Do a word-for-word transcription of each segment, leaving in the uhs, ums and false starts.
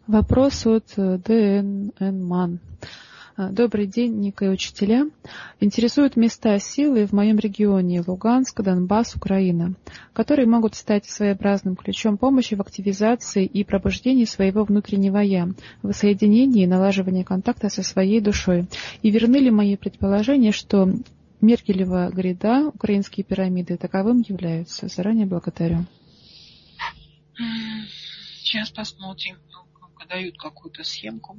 Вопрос от Д Н Н Ман. Добрый день, Ника и учителя. Интересуют места силы в моем регионе Луганск, Донбасс, Украина, которые могут стать своеобразным ключом помощи в активизации и пробуждении своего внутреннего «я», воссоединении и налаживании контакта со своей душой. И верны ли мои предположения, что Мергелева гряда, украинские пирамиды таковым являются? Заранее благодарю. Сейчас посмотрим. Дают какую-то схемку.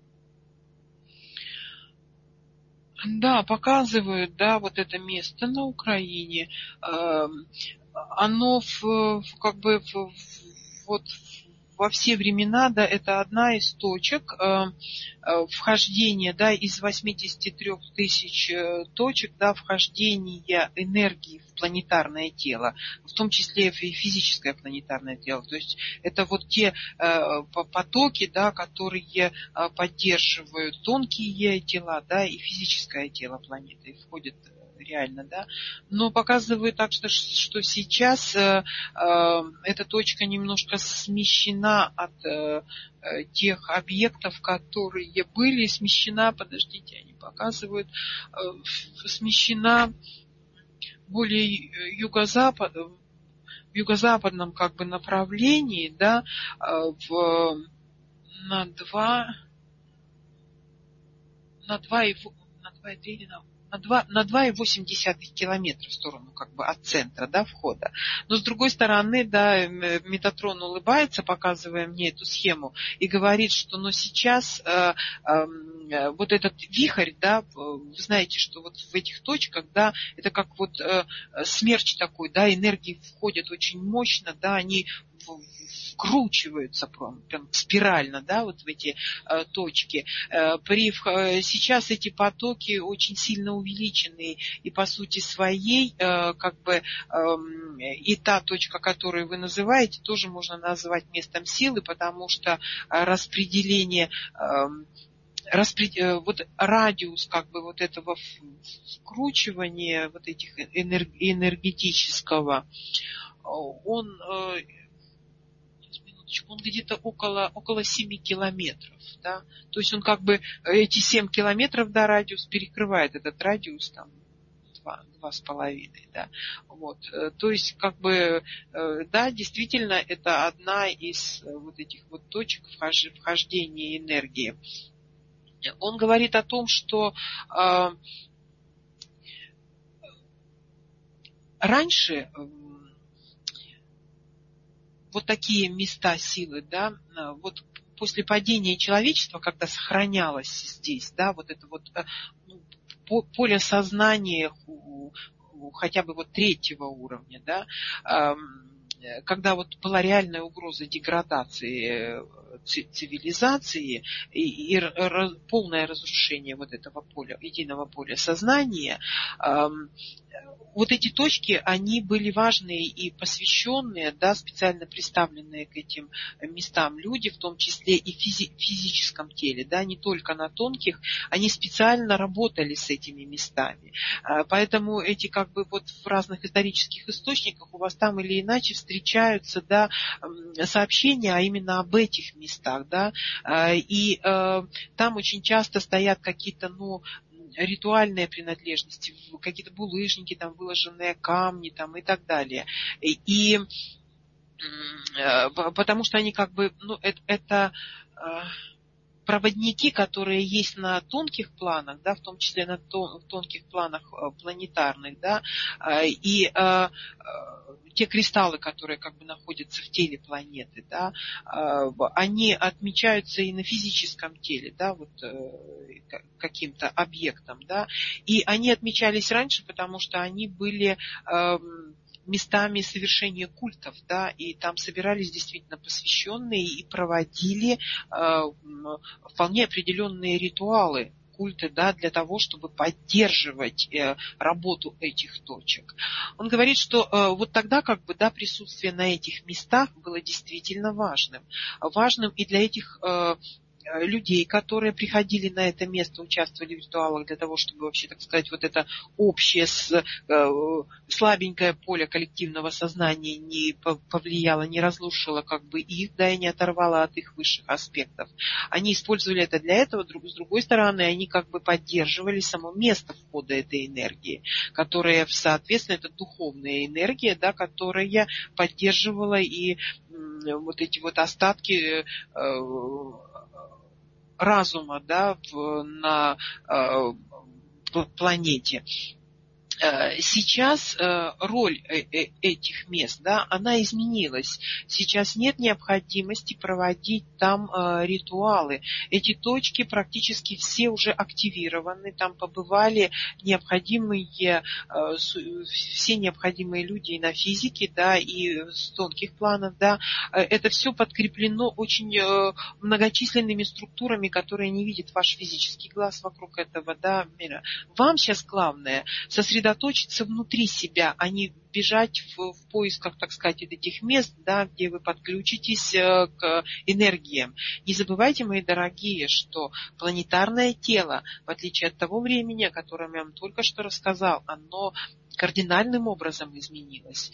Да, показывают, да, вот это место на Украине. Э, оно в, в, как бы в, вот во все времена, да, это одна из точек э, вхождения, да, из восьмидесяти трёх тысяч точек, да, вхождения энергии в планетарное тело, в том числе и физическое планетарное тело. То есть это вот те э, потоки, да, которые э, поддерживают тонкие тела, да, и физическое тело планеты, и входят реально, да, но показывает так, что, что сейчас э, э, эта точка немножко смещена от э, тех объектов, которые были, смещена, подождите, они показывают, э, смещена более юго-запад, в юго-западном как бы направлении, да, в, на два, на два и на два и три, на на два, на два и восемь десятых километра в сторону как бы от центра, да, входа. Но с другой стороны, да, Метатрон улыбается, показывая мне эту схему, и говорит, что но сейчас э, э, вот этот вихрь, да, вы знаете, что вот в этих точках, да, это как вот э, смерч такой, да, энергии входят очень мощно, да, они вкручиваются прям, прям спирально, да, вот в эти э, точки. Э, при, э, сейчас эти потоки очень сильно увеличены, и по сути своей, э, как бы, э, и та точка, которую вы называете, тоже можно назвать местом силы, потому что распределение, э, распред... вот радиус как бы вот этого вкручивания вот этих энерг... энергетического, он он где-то около, около семи километров, да, то есть он как бы эти семь километров, да, радиус перекрывает этот радиус там два, два с половиной, да, вот, то есть как бы, да, действительно это одна из вот этих вот точек вхождения энергии. Он говорит о том, что э, раньше вот такие места силы, да, вот после падения человечества, когда сохранялось здесь, да, вот это вот ну, поле сознания хотя бы вот третьего уровня, да, когда вот была реальная угроза деградации цивилизации и, и полное разрушение вот этого поля, единого поля сознания, вот эти точки, они были важные и посвященные, да, специально представленные к этим местам люди, в том числе и в физи- физическом теле, да, не только на тонких, они специально работали с этими местами. Поэтому эти как бы вот в разных исторических источниках у вас там или иначе встречаются, да, сообщения, а именно об этих местах, да, и там очень часто стоят какие-то, ну, ритуальные принадлежности, какие-то булыжники, там выложенные камни там, и так далее. И потому что они как бы, ну, это, это проводники, которые есть на тонких планах, да, в том числе на тон, в тонких планах планетарных, да, и э, те кристаллы, которые как бы находятся в теле планеты, да, э, они отмечаются и на физическом теле, да, вот э, каким-то объектом, да, и они отмечались раньше, потому что они были э, местами совершения культов, да, и там собирались действительно посвященные и проводили э, вполне определенные ритуалы, культы, да, для того, чтобы поддерживать э, работу этих точек. Он говорит, что э, вот тогда как бы, да, присутствие на этих местах было действительно важным. Важным и для этих э, людей, которые приходили на это место, участвовали в ритуалах для того, чтобы вообще, так сказать, вот это общее слабенькое поле коллективного сознания не повлияло, не разрушило как бы их, да, и не оторвало от их высших аспектов. Они использовали это для этого, с другой стороны, они как бы поддерживали само место входа этой энергии, которая, соответственно, это духовная энергия, да, которая поддерживала и вот эти вот остатки разума, да, на планете. Сейчас роль этих мест, да, она изменилась. Сейчас нет необходимости проводить там ритуалы. Эти точки практически все уже активированы. Там побывали необходимые, все необходимые люди и на физике, да, и с тонких планов, да. Это все подкреплено очень многочисленными структурами, которые не видит ваш физический глаз вокруг этого, да, мира. Вам сейчас главное сосредоточиться сосредоточиться внутри себя, а не бежать в, в поисках, так сказать, этих мест, да, где вы подключитесь э, к энергиям. Не забывайте, мои дорогие, что планетарное тело, в отличие от того времени, о котором я вам только что рассказал, оно кардинальным образом изменилось.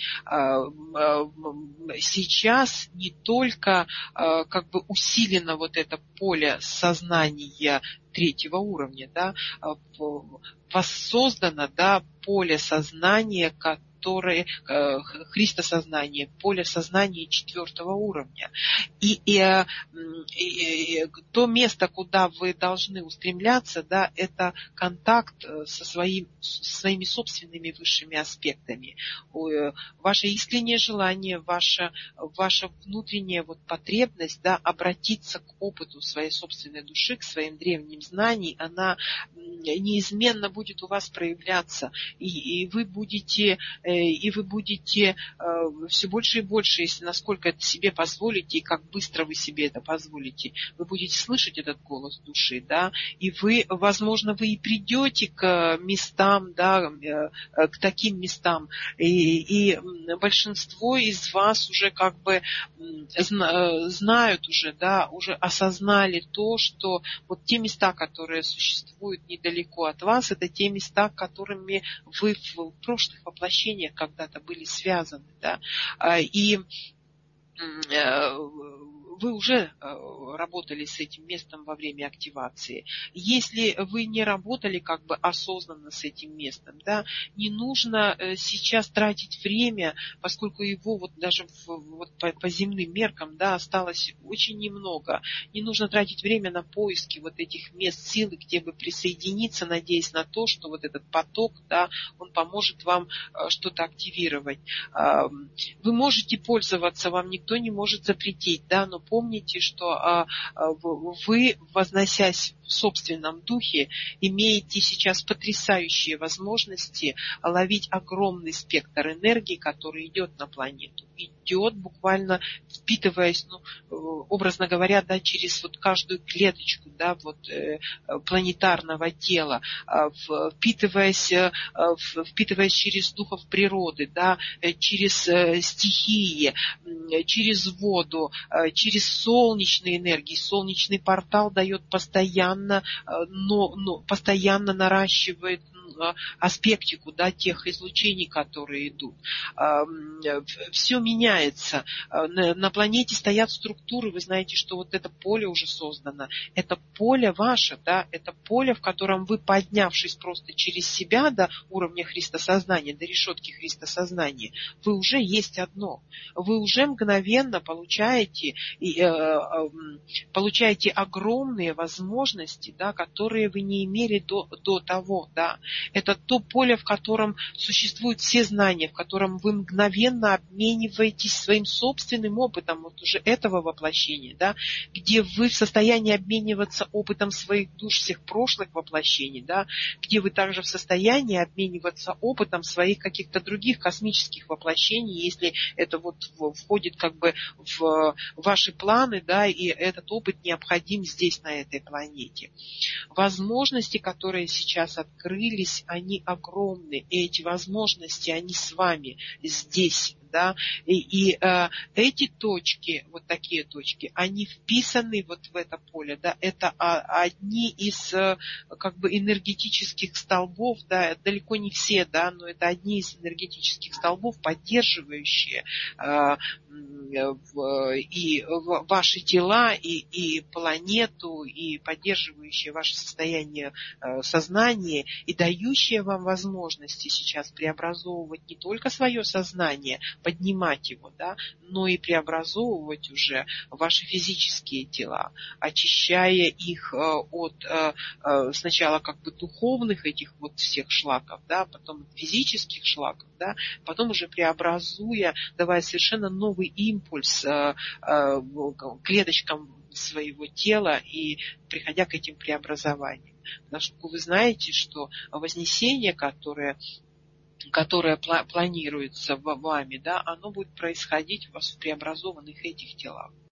Сейчас не только как бы усилено вот это поле сознания третьего уровня, да, воссоздано, да, поле сознания, которое христосознание, поле сознания четвертого уровня. И, и, и, и то место, куда вы должны устремляться, да, это контакт со, своим, со своими собственными высшими аспектами. Ваше искреннее желание, ваша, ваша внутренняя вот потребность, да, обратиться к опыту своей собственной души, к своим древним знаниям, она неизменно будет у вас проявляться. И, и вы будете... и вы будете э, все больше и больше, если насколько это себе позволите, и как быстро вы себе это позволите, вы будете слышать этот голос души, да, и вы, возможно, вы и придете к местам, да, э, к таким местам, и, и большинство из вас уже как бы зна, знают уже, да, уже осознали то, что вот те места, которые существуют недалеко от вас, это те места, которыми вы в прошлых воплощениях когда-то были связаны, да, и вы уже работали с этим местом во время активации. Если вы не работали как бы осознанно с этим местом, да, не нужно сейчас тратить время, поскольку его вот даже в, вот по, по земным меркам, да, осталось очень немного. Не нужно тратить время на поиски вот этих мест силы, где бы присоединиться, надеясь на то, что вот этот поток, да, он поможет вам что-то активировать. Вы можете пользоваться, вам никто не может запретить, да, но помните, что а, вы, возносясь в собственном духе, имеете сейчас потрясающие возможности ловить огромный спектр энергии, который идет на планету. Идет буквально впитываясь, ну, образно говоря, да, через вот каждую клеточку, да, вот, э, планетарного тела, э, впитываясь, э, впитываясь через духов природы, да, через э, стихии, э, через воду, э, через солнечные энергии. Солнечный портал дает постоянно, э, но, но постоянно наращивает аспектику, да, тех излучений, которые идут. Все меняется. На планете стоят структуры, вы знаете, что вот это поле уже создано. Это поле ваше, да, это поле, в котором вы, поднявшись просто через себя до уровня христосознания, до решетки христосознания, вы уже есть одно. Вы уже мгновенно получаете, получаете огромные возможности, да, которые вы не имели до, до того, да. Это то поле, в котором существуют все знания, в котором вы мгновенно обмениваетесь своим собственным опытом вот уже этого воплощения, да, где вы в состоянии обмениваться опытом своих душ всех прошлых воплощений, да, где вы также в состоянии обмениваться опытом своих каких-то других космических воплощений, если это вот входит как бы в ваши планы, да, и этот опыт необходим здесь, на этой планете. Возможности, которые сейчас открылись, они огромны, и эти возможности, они с вами здесь, да, и, и э, эти точки, вот такие точки, они вписаны вот в это поле, да, это а, одни из э, как бы энергетических столбов, да, далеко не все, да, но это одни из энергетических столбов, поддерживающие э, и ваши тела, и, и планету, и поддерживающие ваше состояние сознания, и дающие вам возможности сейчас преобразовывать не только свое сознание, поднимать его, да, но и преобразовывать уже ваши физические тела, очищая их от сначала как бы духовных этих вот всех шлаков, да, потом физических шлаков, да, потом уже преобразуя, давая совершенно новый импульс э, э, клеточкам своего тела и приходя к этим преобразованиям. Потому что вы знаете, что вознесение, которое, которое пла- планируется вами, да, оно будет происходить у вас в преобразованных этих телах.